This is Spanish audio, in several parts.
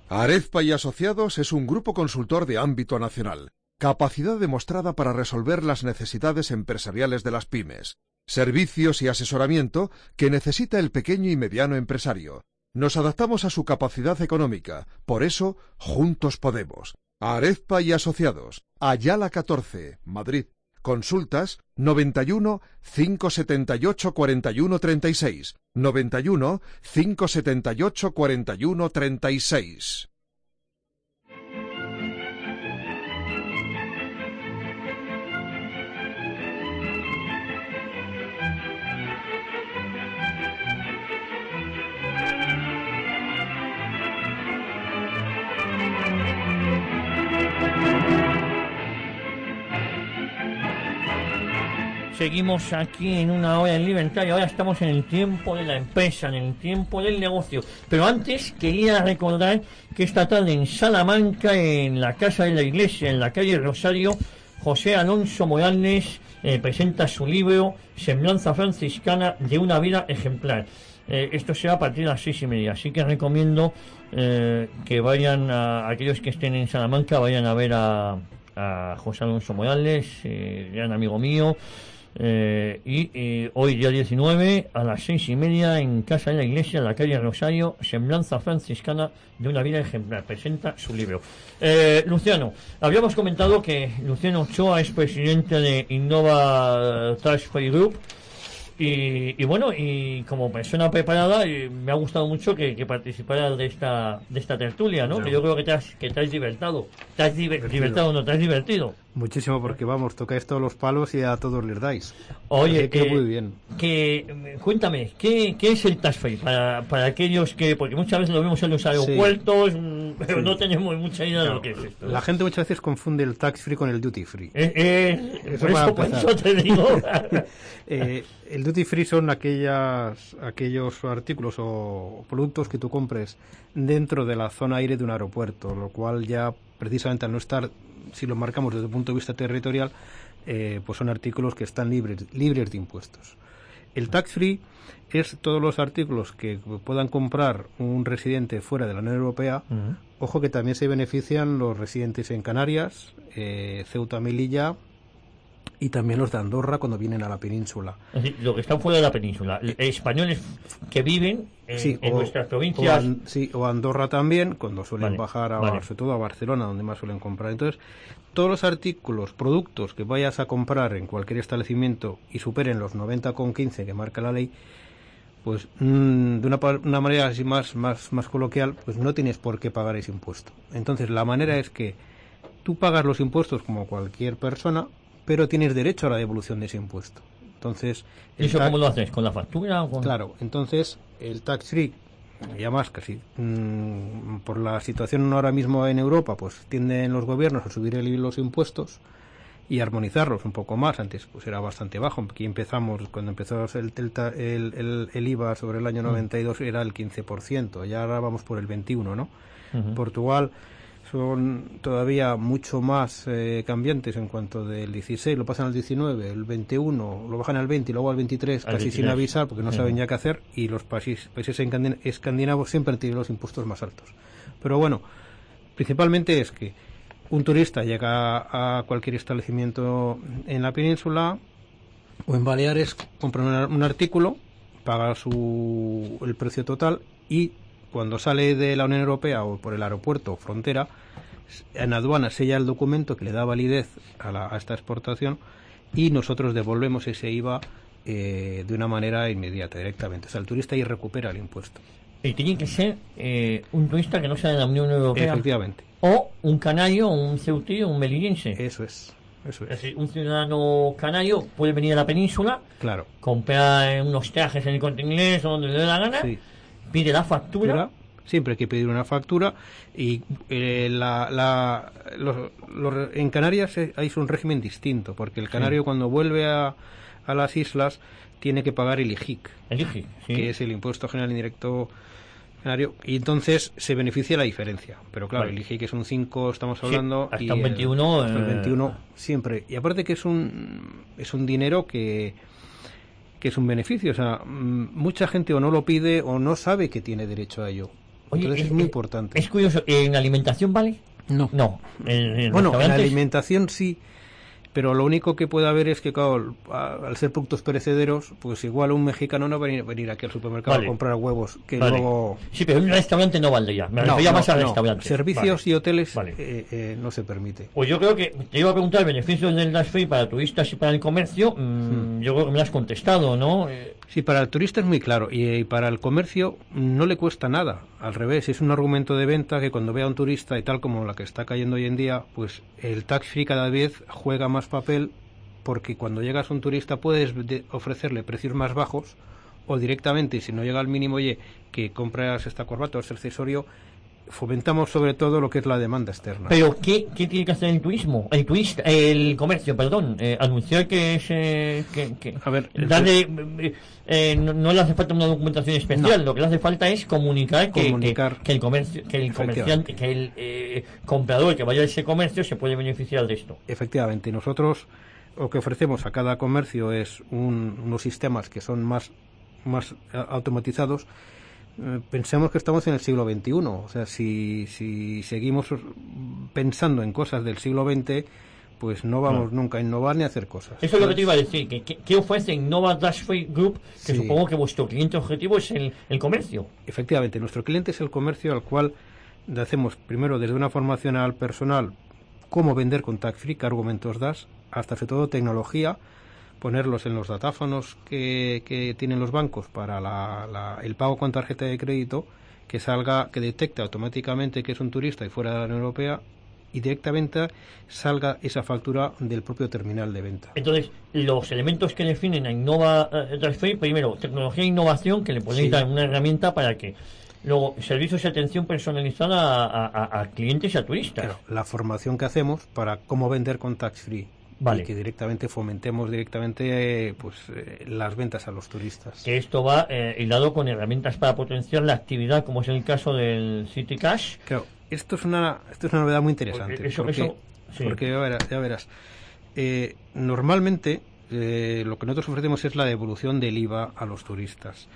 Arezpa y Asociados es un grupo consultor de ámbito nacional. Capacidad demostrada para resolver las necesidades empresariales de las pymes. Servicios y asesoramiento que necesita el pequeño y mediano empresario. Nos adaptamos a su capacidad económica. Por eso, juntos podemos. Arezpa y Asociados. Ayala 14, Madrid. Consultas 91 578 41 36. 91 578 41 36. Seguimos aquí en Una Hora en Libertad y ahora estamos en el tiempo de la empresa, en el tiempo del negocio. Pero antes quería recordar que esta tarde en Salamanca, en la Casa de la Iglesia, en la calle Rosario, José Alonso Morales presenta su libro Semblanza Franciscana de una vida ejemplar. Esto será a partir de las 6:30, así que recomiendo que vayan a aquellos que estén en Salamanca, vayan a ver a José Alonso Morales, gran amigo mío. Hoy día 19 a las 6:30 en Casa de la Iglesia, en la calle Rosario, Semblanza Franciscana de una vida ejemplar, presenta su libro. Luciano, habíamos comentado que Luciano Ochoa es presidente de Innova Tax Free Group y bueno, y como persona preparada me ha gustado mucho que participaras de esta tertulia, ¿no? Que yo creo que te has divertido. Te has divertido. Muchísimo, porque vamos, tocáis todos los palos y a todos les dais. Oye, muy bien. Cuéntame, ¿qué es el tax free? Para aquellos que, porque muchas veces lo vemos en los aeropuertos, pero no tenemos mucha idea de lo que es esto. La gente muchas veces confunde el tax free con el duty free. Por eso te digo. El duty free son aquellos artículos o productos que tú compres dentro de la zona aire de un aeropuerto, lo cual ya precisamente al no estar, si lo marcamos desde el punto de vista territorial, pues son artículos que están libres de impuestos. El tax free es todos los artículos que puedan comprar un residente fuera de la Unión Europea. Ojo que también se benefician los residentes en Canarias, Ceuta, Melilla, y también los de Andorra cuando vienen a la península. Es decir, lo que están fuera de la península, españoles que viven en nuestras provincias. O Andorra también, cuando suelen bajar sobre todo a Barcelona, donde más suelen comprar. Entonces, todos los artículos, productos que vayas a comprar en cualquier establecimiento y superen los 90,15 que marca la ley, pues de una manera así más coloquial, pues no tienes por qué pagar ese impuesto. Entonces, la manera es que tú pagas los impuestos como cualquier persona, pero tienes derecho a la devolución de ese impuesto. Entonces, ¿eso cómo lo haces? ¿Con la factura? Claro, entonces el tax free, ya más casi, por la situación ahora mismo en Europa, pues tienden los gobiernos a subir los impuestos y armonizarlos un poco más. Antes pues era bastante bajo. Aquí cuando empezó el IVA sobre el año 92 era el 15%, ya ahora vamos por el 21%, ¿no? Portugal son todavía mucho más cambiantes en cuanto del 16, lo pasan al 19, el 21, lo bajan al 20 y luego al 23, casi sin avisar porque no saben ya qué hacer, y los países escandinavos siempre tienen los impuestos más altos. Pero bueno, principalmente es que un turista llega a cualquier establecimiento en la península o en Baleares, compra un artículo, paga el precio total y cuando sale de la Unión Europea o por el aeropuerto o frontera, en aduana sella el documento que le da validez a esta exportación y nosotros devolvemos ese IVA de una manera inmediata, directamente. O sea, el turista ahí recupera el impuesto. Y tiene que ser un turista que no sea de la Unión Europea. Efectivamente. O un canario, un ceutí, un melillense. Eso es. Es decir, un ciudadano canario puede venir a la península, claro, comprar unos trajes en el Corte Inglés o donde le dé la gana, pide la factura. Siempre hay que pedir una factura y en Canarias hay un régimen distinto, porque el canario cuando vuelve a las islas tiene que pagar el IGIC, que es el Impuesto General Indirecto Canario, y entonces se beneficia la diferencia. Pero claro, el IGIC es un 5, estamos hablando, hasta un 21. Hasta el 21 siempre. Y aparte que es un dinero que es un beneficio. O sea, mucha gente o no lo pide o no sabe que tiene derecho a ello. Oye, Entonces es muy importante. Es curioso, ¿en alimentación vale? No. No. Bueno, en la alimentación sí, pero lo único que puede haber es que, claro, al ser productos perecederos, pues igual un mexicano no va a venir aquí al supermercado a comprar huevos, que luego... Sí, pero en un restaurante no valdría. Me refería más al restaurante. Servicios y hoteles no se permite. Pues yo creo que te iba a preguntar beneficios del Dutch Free para turistas y para el comercio. Yo creo que me lo has contestado, ¿no? Sí, para el turista es muy claro y para el comercio no le cuesta nada. Al revés, es un argumento de venta que cuando vea a un turista y tal como la que está cayendo hoy en día, pues el tax free cada vez juega más papel, porque cuando llegas a un turista puedes ofrecerle precios más bajos o directamente, si no llega al mínimo, oye, que compras esta corbata o este accesorio. Fomentamos sobre todo lo que es la demanda externa. Pero ¿qué tiene que hacer el turismo? El comercio, perdón. Anunciar que es... a ver, no le hace falta una documentación especial. No. Lo que le hace falta es comunicar que el comerciante, que el comprador que vaya a ese comercio se puede beneficiar de esto. Efectivamente. Nosotros lo que ofrecemos a cada comercio es unos sistemas que son más automatizados. Pensemos que estamos en el siglo XXI, o sea, si seguimos pensando en cosas del siglo XX, pues no vamos nunca a innovar ni a hacer cosas. Eso es lo que te iba a decir, ¿qué ofrece Innova Dutch Free Group? Que supongo que vuestro cliente objetivo es el comercio. Efectivamente, nuestro cliente es el comercio, al cual le hacemos primero desde una formación al personal cómo vender con tax free, qué argumentos das, hasta sobre todo tecnología, ponerlos en los datáfonos que tienen los bancos para el pago con tarjeta de crédito, que detecte automáticamente que es un turista y fuera de la Unión Europea, y directamente salga esa factura del propio terminal de venta. Entonces, los elementos que definen a Innova Dutch Free, primero, tecnología e innovación, que le podéis dar una herramienta para que luego servicios y atención personalizada a clientes y a turistas. Claro, la formación que hacemos para cómo vender con tax free. Y que directamente fomentemos las ventas a los turistas. Que esto va hilado con herramientas para potenciar la actividad, como es el caso del City Cash. Claro, esto es una novedad muy interesante. Porque ya verás. Normalmente lo que nosotros ofrecemos es la devolución del IVA a los turistas.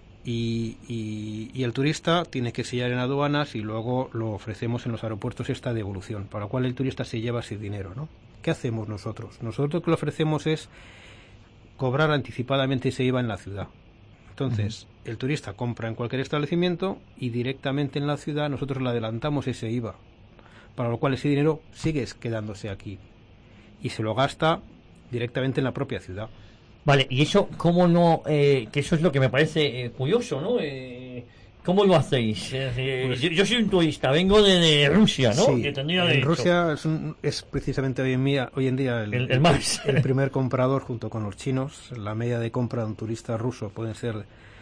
Y el turista tiene que sellar en aduanas y luego lo ofrecemos en los aeropuertos esta devolución, para lo cual el turista se lleva ese dinero, ¿no? ¿Qué hacemos nosotros? Nosotros lo que le ofrecemos es cobrar anticipadamente ese IVA en la ciudad. Entonces, el turista compra en cualquier establecimiento y directamente en la ciudad nosotros le adelantamos ese IVA, para lo cual ese dinero sigue quedándose aquí y se lo gasta directamente en la propia ciudad. Vale, y eso, ¿cómo no? Que eso es lo que me parece curioso, ¿no? ¿Cómo lo hacéis? Yo soy un turista, vengo de Rusia, ¿no? Sí, en Rusia es precisamente hoy en día el primer comprador junto con los chinos. La media de compra de un turista ruso pueden ser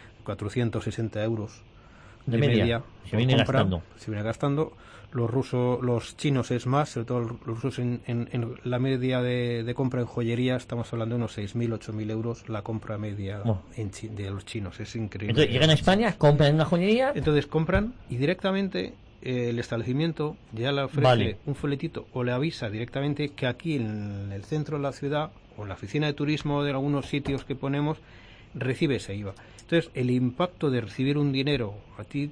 460 euros de media. Se viene gastando. Los chinos es más, sobre todo los rusos en la media de compra en joyería, estamos hablando de unos 6.000, 8.000 euros la compra media de los chinos, es increíble. Entonces llegan a España, compran en una joyería. Entonces compran y directamente el establecimiento ya le ofrece un folletito o le avisa directamente que aquí en el centro de la ciudad o en la oficina de turismo de algunos sitios que ponemos recibe ese IVA. Entonces el impacto de recibir un dinero a ti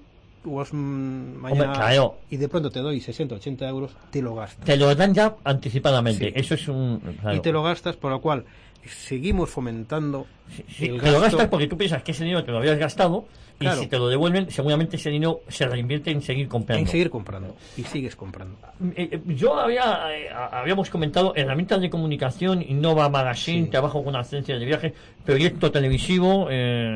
mañana y de pronto te doy 60, 80 euros, te lo gastas. Te lo dan ya anticipadamente. Sí. Eso es y te lo gastas, por lo cual seguimos fomentando el gasto. Te lo gastas porque tú piensas que ese dinero te lo habías gastado y si te lo devuelven, seguramente ese dinero se reinvierte en seguir comprando. Y sigues comprando. Habíamos comentado herramientas de comunicación, Innova Magazine, trabajo con agencias de viajes, proyecto televisivo...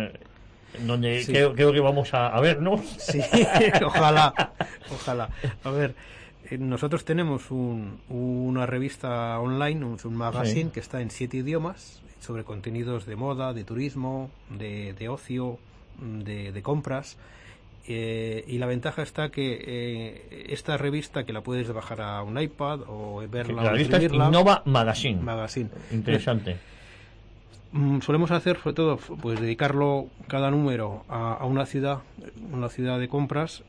donde creo que vamos a vernos. Sí, ojalá. A ver, nosotros tenemos una revista online, un magazine que está en 7 idiomas sobre contenidos de moda, de turismo, de ocio, de compras. Y la ventaja está que esta revista, que la puedes bajar a un iPad o verla la revista es Innova Magazine. Interesante. Solemos hacer, sobre todo, pues dedicarlo cada número a una ciudad de compras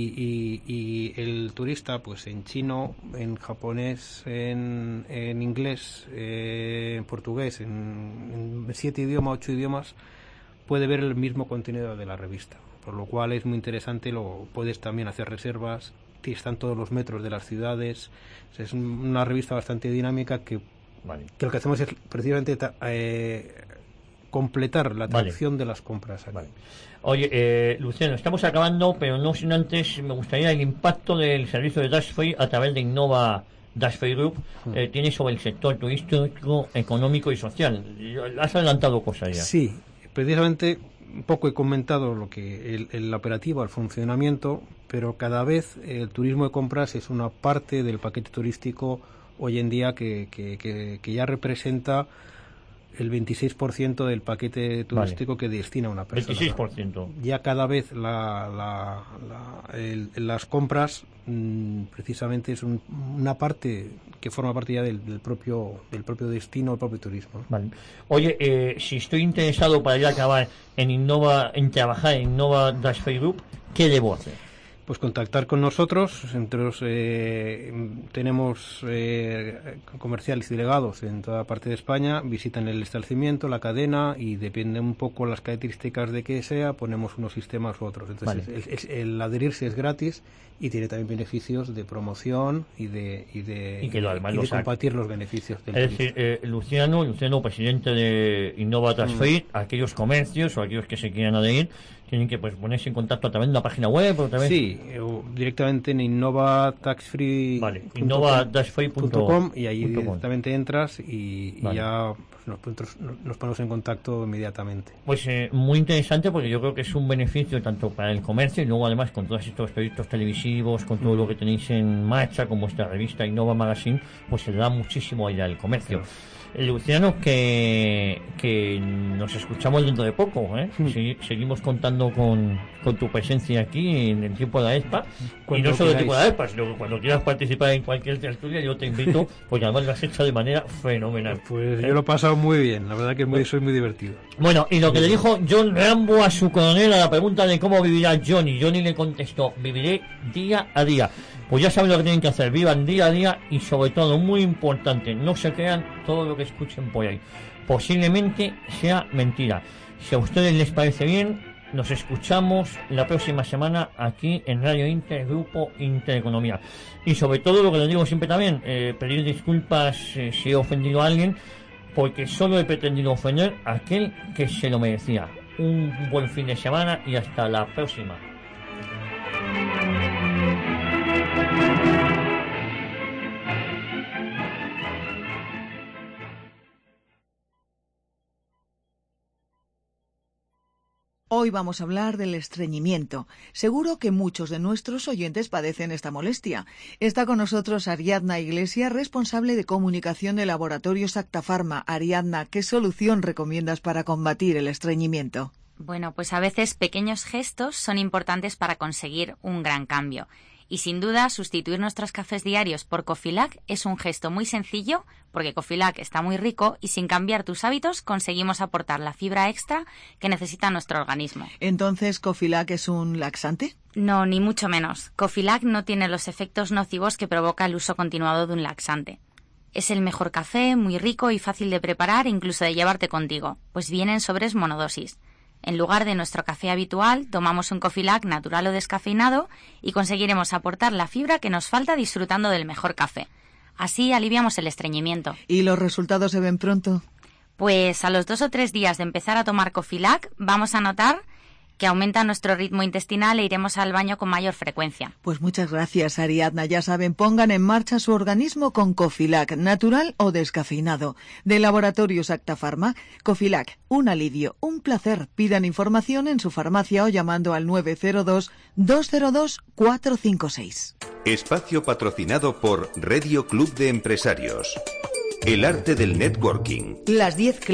y el turista, pues en chino, en japonés, en inglés, en portugués, en 7 idiomas, 8 idiomas, puede ver el mismo contenido de la revista. por lo cual es muy interesante. Puedes también hacer reservas, están todos los metros de las ciudades. O sea, es una revista bastante dinámica que lo que hacemos es precisamente completar la atracción de las compras aquí. Oye, Luciano, estamos acabando, pero no sin antes me gustaría el impacto del servicio de Dutch Free a través de Innova Dutch Free Group tiene sobre el sector turístico, económico y social. Has adelantado cosas ya. Sí, precisamente un poco he comentado lo que el operativo, el funcionamiento, pero cada vez el turismo de compras es una parte del paquete turístico hoy en día que ya representa el 26% del paquete turístico que destina una persona. 26%. Ya cada vez las compras precisamente es una parte que forma parte ya del propio destino, del propio turismo. Vale. Oye, si estoy interesado para ya acabar en trabajar en Innova Dutch Free Group, ¿qué debo hacer? Pues contactar con nosotros. Tenemos comerciales y delegados en toda parte de España. Visitan el establecimiento, la cadena, y depende un poco las características de que sea, ponemos unos sistemas u otros. Entonces el adherirse es gratis y tiene también beneficios de promoción y de compartir los beneficios del turismo. Es decir, Luciano, presidente de Innova Dutch Free, aquellos comercios o aquellos que se quieran adherir tienen que ponerse en contacto a través de una página web o Sí, directamente en innovatouchfree.com y ahí directamente entras y ya nos ponemos en contacto inmediatamente. Pues muy interesante, porque yo creo que es un beneficio tanto para el comercio y luego además con todos estos proyectos televisivos, con todo lo que tenéis en marcha, como esta revista Innova Magazine, pues se da muchísimo allá al comercio. Claro. Luciano, que nos escuchamos dentro de poco, seguimos contando con tu presencia aquí en el tiempo de la ESPA, y no solo el tiempo de la ESPA, sino que cuando quieras participar en cualquier tertulia yo te invito, porque además lo has hecho de manera fenomenal. Pues yo lo he pasado muy bien, la verdad que soy muy divertido. Bueno, y lo que le dijo John Rambo a su coronel a la pregunta de cómo vivirá Johnny le contestó: viviré día a día. Pues ya saben lo que tienen que hacer, vivan día a día y sobre todo, muy importante, no se crean todo lo que escuchen por ahí. Posiblemente sea mentira. Si a ustedes les parece bien, nos escuchamos la próxima semana aquí en Radio Inter, Grupo Intereconomía. Y sobre todo, lo que les digo siempre también, pedir disculpas si he ofendido a alguien, porque solo he pretendido ofender a aquel que se lo merecía. Un buen fin de semana y hasta la próxima. Hoy vamos a hablar del estreñimiento. Seguro que muchos de nuestros oyentes padecen esta molestia. Está con nosotros Ariadna Iglesias, responsable de comunicación de Laboratorios Acta Pharma. Ariadna, ¿qué solución recomiendas para combatir el estreñimiento? Bueno, pues a veces pequeños gestos son importantes para conseguir un gran cambio. Y sin duda, sustituir nuestros cafés diarios por Cofilac es un gesto muy sencillo, porque Cofilac está muy rico y sin cambiar tus hábitos conseguimos aportar la fibra extra que necesita nuestro organismo. ¿Entonces Cofilac es un laxante? No, ni mucho menos. Cofilac no tiene los efectos nocivos que provoca el uso continuado de un laxante. Es el mejor café, muy rico y fácil de preparar e incluso de llevarte contigo, pues viene en sobres monodosis. En lugar de nuestro café habitual, tomamos un Cofilac natural o descafeinado y conseguiremos aportar la fibra que nos falta disfrutando del mejor café. Así aliviamos el estreñimiento. ¿Y los resultados se ven pronto? Pues a los 2 o 3 días de empezar a tomar Cofilac vamos a notar que aumenta nuestro ritmo intestinal e iremos al baño con mayor frecuencia. Pues muchas gracias, Ariadna. Ya saben, pongan en marcha su organismo con Cofilac, natural o descafeinado. De Laboratorios Acta Pharma, Cofilac, un alivio, un placer. Pidan información en su farmacia o llamando al 902-202-456. Espacio patrocinado por Radio Club de Empresarios. El arte del networking. Las 10